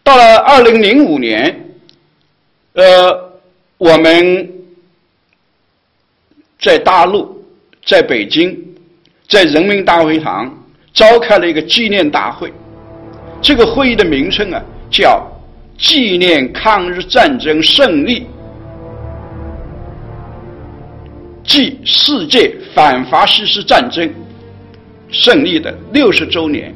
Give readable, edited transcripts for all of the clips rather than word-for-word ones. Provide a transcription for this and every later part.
到了2005年，我们在大陆，在北京，在人民大会堂召开了一个纪念大会。这个会议的名称啊，叫纪念抗日战争胜利暨世界反法西斯战争胜利的60周年。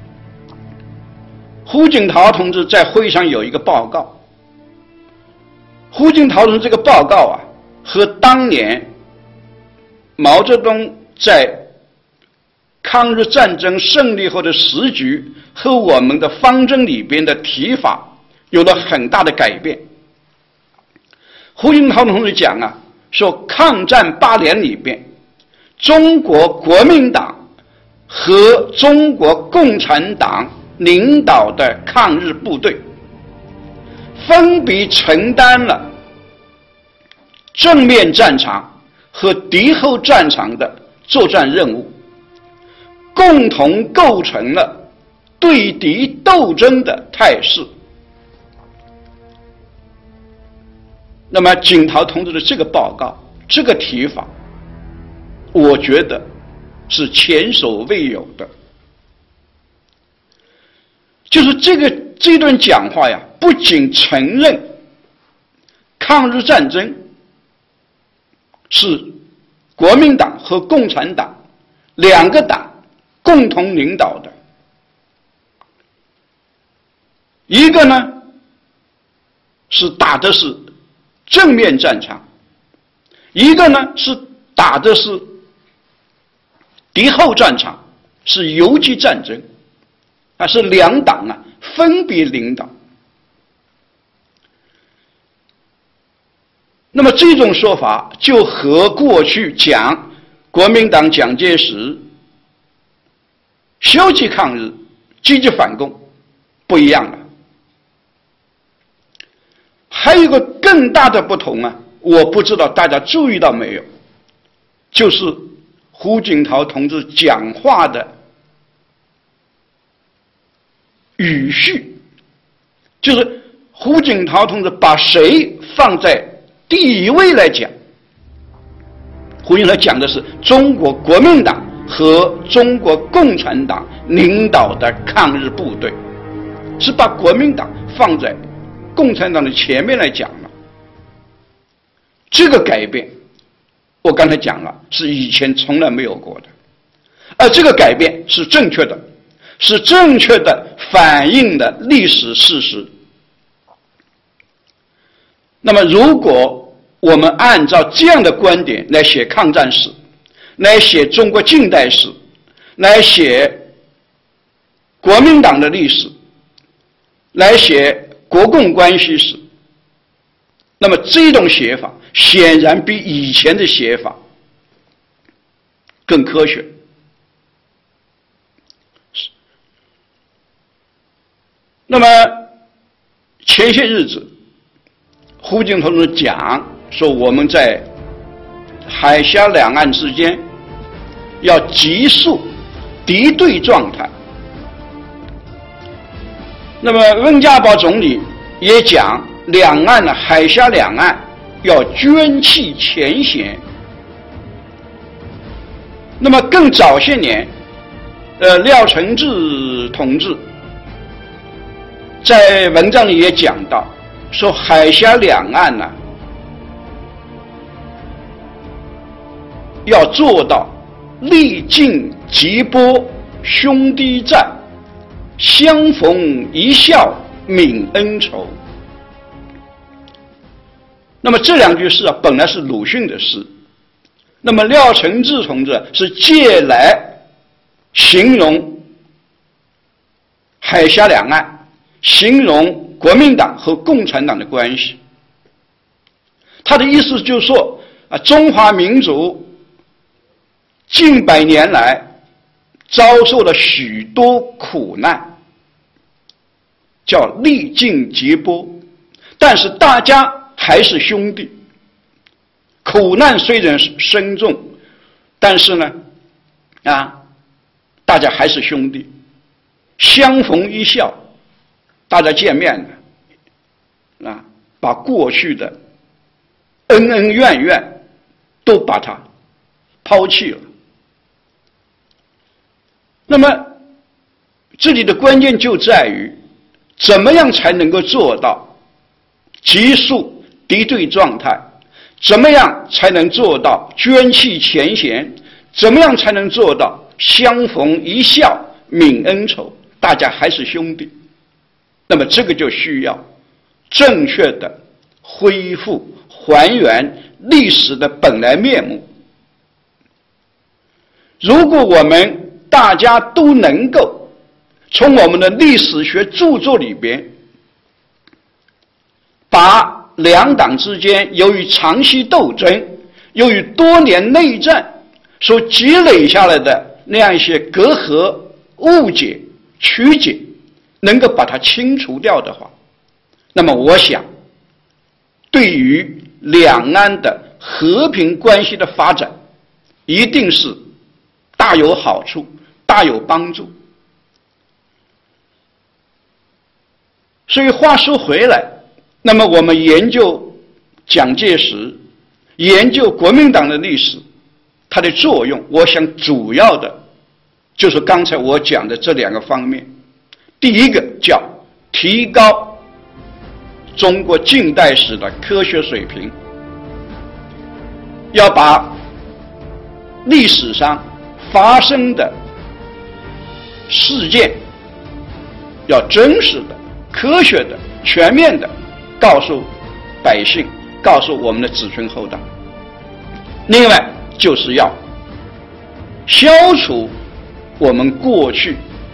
胡锦涛同志在会上有一个报告，胡锦涛同志这个报告啊，和当年毛泽东在抗日战争胜利后的时局和我们的方针里边的提法有了很大的改变。胡锦涛同志讲啊，说抗战8年里边，中国国民党和中国共产党领导的抗日部队分别承担了正面战场和敌后战场的作战任务，共同构成了对敌斗争的态势。那么锦涛同志的这个报告，这个提法，我觉得是前所未有的。就是这段讲话呀，不仅承认抗日战争是国民党和共产党两个党共同领导的，一个呢是打的是正面战场，一个呢是打的是敌后战场，是游击战争啊，是两党啊分别领导。那么这种说法就和过去讲国民党蒋介石消极抗日、积极反攻不一样了。还有一个更大的不同啊，我不知道大家注意到没有，就是胡锦涛同志讲话的语序，就是胡锦涛同志把谁放在第一位来讲。胡锦涛讲的是中国国民党和中国共产党领导的抗日部队，是把国民党放在共产党的前面来讲了。这个改变我刚才讲了，是以前从来没有过的，而这个改变是正确的，是正确的反映了历史事实。那么如果我们按照这样的观点来写抗战史，来写中国近代史，来写国民党的历史，来写国共关系史，那么这种写法显然比以前的写法更科学。那么前些日子胡锦涛同志讲说，我们在海峡两岸之间要急速敌对状态。那么温家宝总理也讲，两岸的海峡两岸要捐弃前嫌。那么更早些年，廖承志同志在文章里也讲到，说海峡两岸呢，要做到历尽疾波兄弟战，相逢一笑泯恩仇。那么这两句诗啊，本来是鲁迅的诗，那么廖承志同志是借来形容海峡两岸，形容国民党和共产党的关系。他的意思就是说啊，中华民族近百年来遭受了许多苦难，叫历尽劫波，但是大家还是兄弟。苦难虽然深重，但是呢，大家还是兄弟，相逢一笑大家见面了，把过去的恩恩怨怨都把它抛弃了。那么这里的关键就在于怎么样才能够做到急速敌对状态，怎么样才能做到捐弃前嫌，怎么样才能做到相逢一笑泯恩仇，大家还是兄弟。那么这个就需要正确的恢复还原历史的本来面目。如果我们大家都能够从我们的历史学著作里边把两党之间由于长期斗争，由于多年内战所积累下来的那样一些隔阂、误解、曲解能够把它清除掉的话，那么我想对于两岸的和平关系的发展一定是大有好处，大有帮助。所以话说回来，那么我们研究蒋介石，研究国民党的历史，它的作用我想主要的就是刚才我讲的这两个方面。第一个叫提高中国近代史的科学水平，要把历史上发生的事件要真实的、科学的、全面的告诉百姓，告诉我们的子孙后代。另外就是要消除我们过去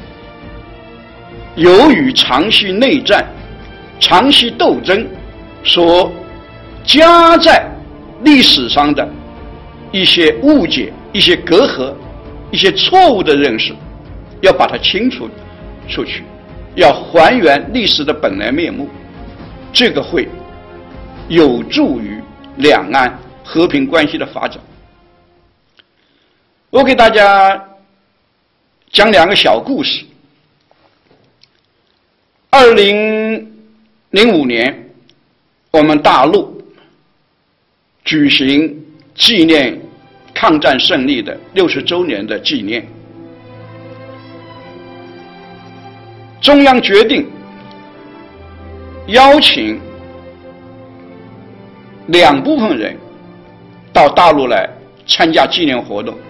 由于长期内战、长期斗争所加在历史上的一些误解、一些隔阂、一些错误的认识，要把它清除出去，要还原历史的本来面目，这个会有助于两岸和平关系的发展。我给大家讲两个小故事。2005年，我们大陆举行纪念抗战胜利的60周年的纪念，中央决定邀请两部分人到大陆来参加纪念活动。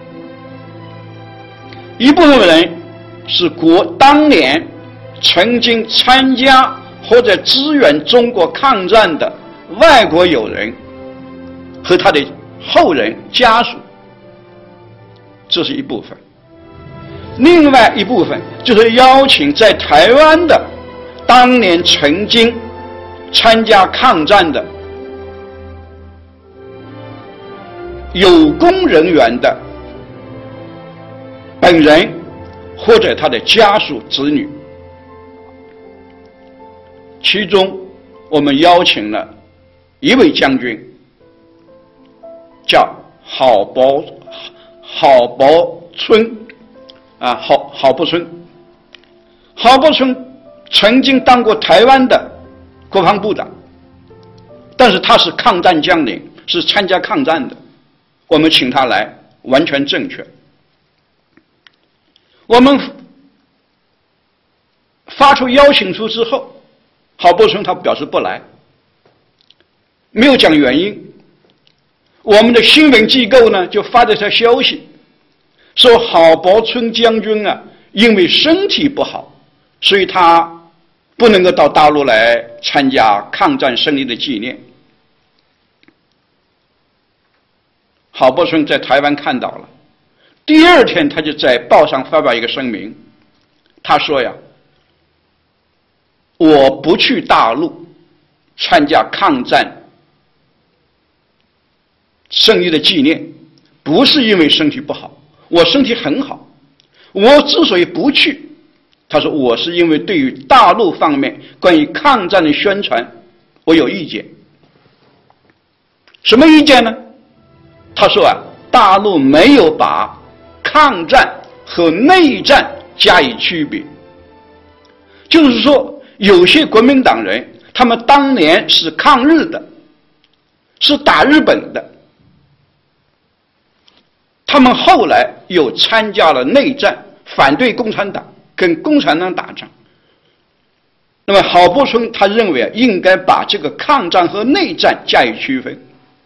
一部分人是当年曾经参加或者支援中国抗战的外国友人和他的后人家属，这是一部分。另外一部分就是邀请在台湾的当年曾经参加抗战的有功人员的本人或者他的家属子女。其中我们邀请了一位将军，叫郝柏村郝柏村。郝柏村曾经当过台湾的国防部长，但是他是抗战将领，是参加抗战的，我们请他来完全正确。我们发出邀请书之后，郝柏村他表示不来，没有讲原因。我们的新闻机构呢就发了条消息，说郝柏村将军啊因为身体不好，所以他不能够到大陆来参加抗战胜利的纪念。郝柏村在台湾看到了，第二天他就在报上发表一个声明，他说呀，我不去大陆参加抗战胜利的纪念，不是因为身体不好，我身体很好。我之所以不去，他说我是因为对于大陆方面关于抗战的宣传我有意见。什么意见呢？他说啊，大陆没有把抗战和内战加以区别，就是说有些国民党人，他们当年是抗日的，是打日本的，他们后来又参加了内战，反对共产党，跟共产党打仗。那么郝柏村他认为应该把这个抗战和内战加以区分。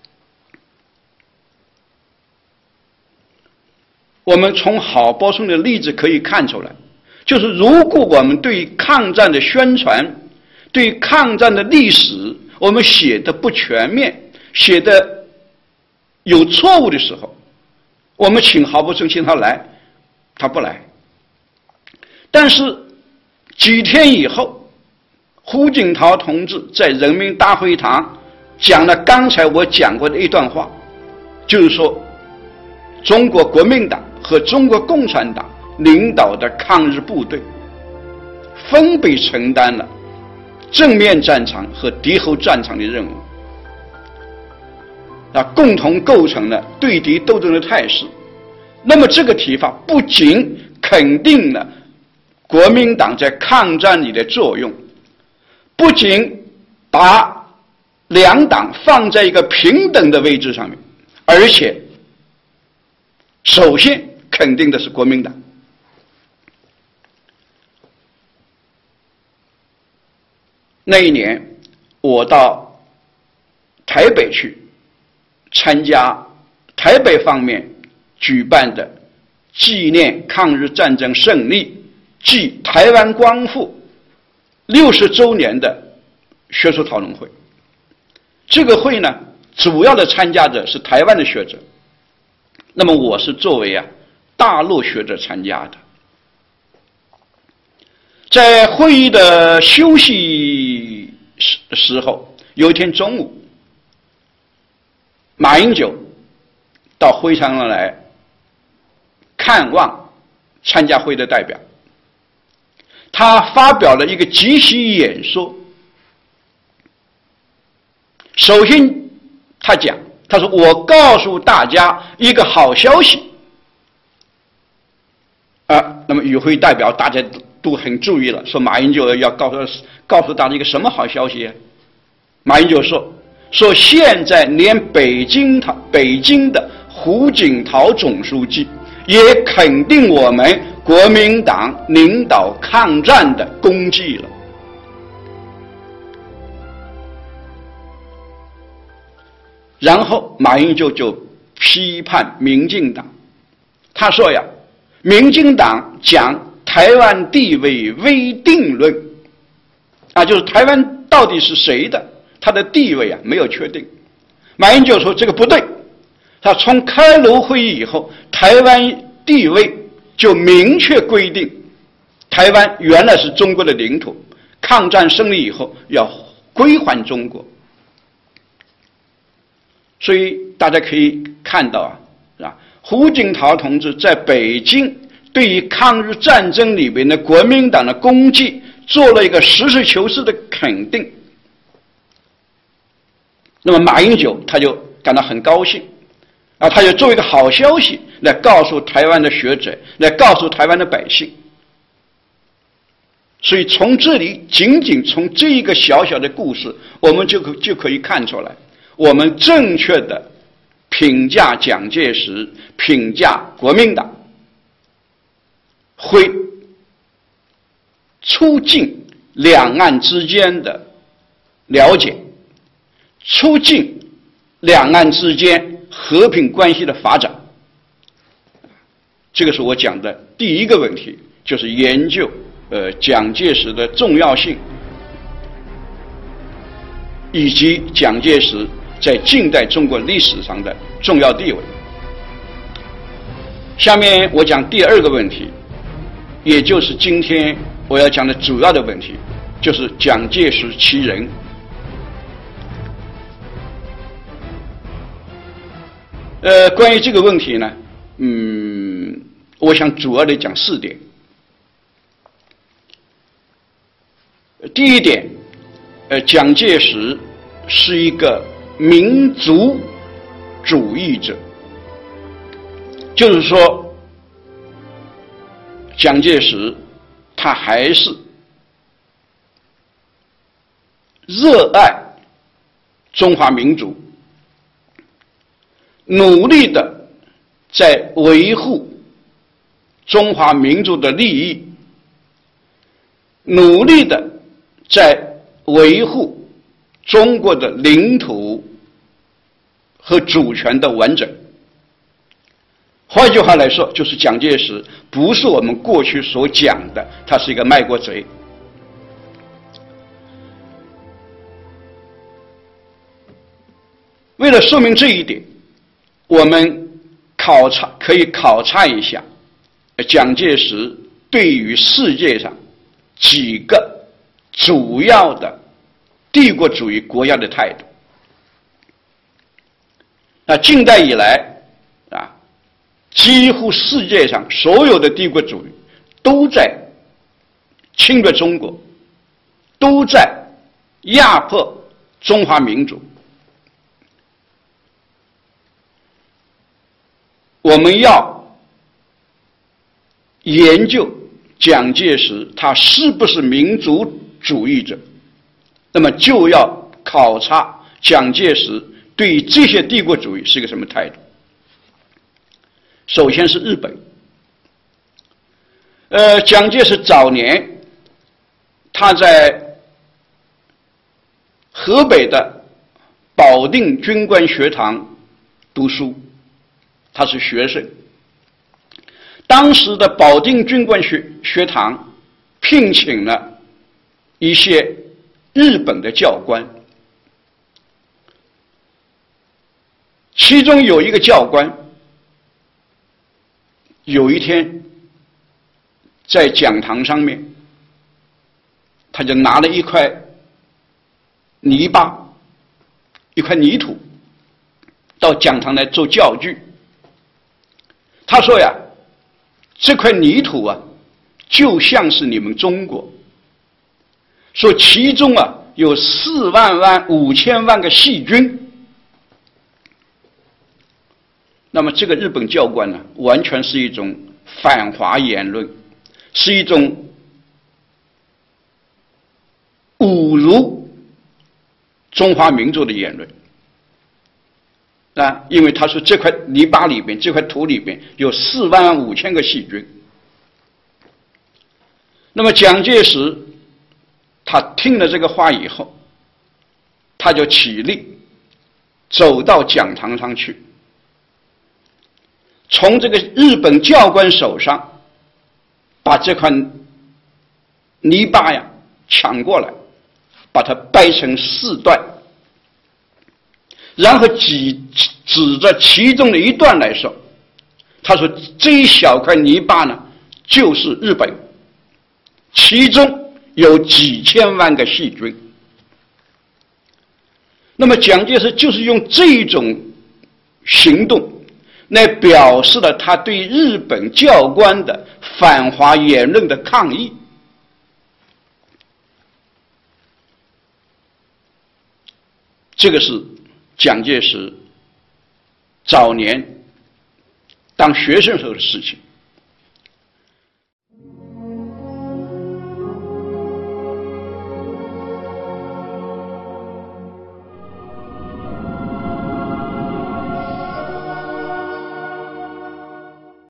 我们从郝柏村的例子可以看出来，就是如果我们对抗战的宣传，对抗战的历史我们写的不全面，写的有错误的时候，我们请郝柏村请他来，他不来。但是几天以后，胡锦涛同志在人民大会堂讲了刚才我讲过的一段话，就是说中国国民党和中国共产党领导的抗日部队分别承担了正面战场和敌后战场的任务，共同构成了对敌斗争的态势。那么这个提法不仅肯定了国民党在抗战里的作用，不仅把两党放在一个平等的位置上面，而且首先肯定的是国民党。那一年我到台北去参加台北方面举办的纪念抗日战争胜利暨台湾光复60周年的学术讨论会。这个会呢，主要的参加者是台湾的学者，那么我是作为大陆学者参加的。在会议的休息时候，有一天中午，马英九到会场上来看望参加会的代表，他发表了一个即席演说。首先他说我告诉大家一个好消息那么与会代表大家都很注意了，说马英九要告诉大家一个什么好消息。马英九说现在连北京的胡锦涛总书记也肯定我们国民党领导抗战的功绩了。然后马英九就批判民进党，他说民进党讲台湾地位未定论就是台湾到底是谁的，他的地位没有确定。马英九说这个不对，他从开罗会议以后，台湾地位就明确规定台湾原来是中国的领土，抗战胜利以后要归还中国。所以大家可以看到胡锦涛同志在北京对于抗日战争里面的国民党的功绩做了一个实事求是的肯定。那么马英九他就感到很高兴他就作为一个好消息来告诉台湾的学者，来告诉台湾的百姓。所以从这里仅仅从这一个小小的故事，我们就可以看出来，我们正确的评价蒋介石，评价国民党，会促进两岸之间的了解，促进两岸之间和平关系的发展。这个是我讲的第一个问题，就是研究蒋介石的重要性，以及蒋介石在近代中国历史上的重要地位。下面我讲第二个问题，也就是今天我要讲的主要的问题，就是蒋介石其人。关于这个问题呢，我想主要的讲4点。第一点，蒋介石是一个民族主义者，就是说，蒋介石他还是热爱中华民族，努力的在维护中华民族的利益，努力的在维护中国的领土和主权的完整。换句话来说，就是蒋介石不是我们过去所讲的他是一个卖国贼。为了说明这一点，我们可以考察一下蒋介石对于世界上几个主要的帝国主义国家的态度。那近代以来啊，几乎世界上所有的帝国主义都在侵略中国，都在压迫中华民族。我们要研究蒋介石他是不是民族主义者，那么就要考察蒋介石对于这些帝国主义是一个什么态度。首先是日本，蒋介石早年他在河北的保定军官学堂读书，他是学生。当时的保定军官学堂聘请了一些日本的教官，其中有一个教官有一天在讲堂上面，他就拿了一块泥巴，一块泥土到讲堂来做教具。他说呀，这块泥土啊就像是你们中国，说其中啊有45000万个细菌。那么这个日本教官呢，完全是一种反华言论，是一种侮辱中华民族的言论啊！因为他说这块泥巴里边，这块土里边有45000个细菌。那么蒋介石他听了这个话以后，他就起立走到讲堂上去，从这个日本教官手上把这块泥巴呀抢过来，把它掰成4段，然后指着其中的一段来说，他说这一小块泥巴呢就是日本，其中有几千万个细菌。那么蒋介石就是用这种行动来表示了他对日本教官的反华言论的抗议。这个是蒋介石早年当学生时候的事情。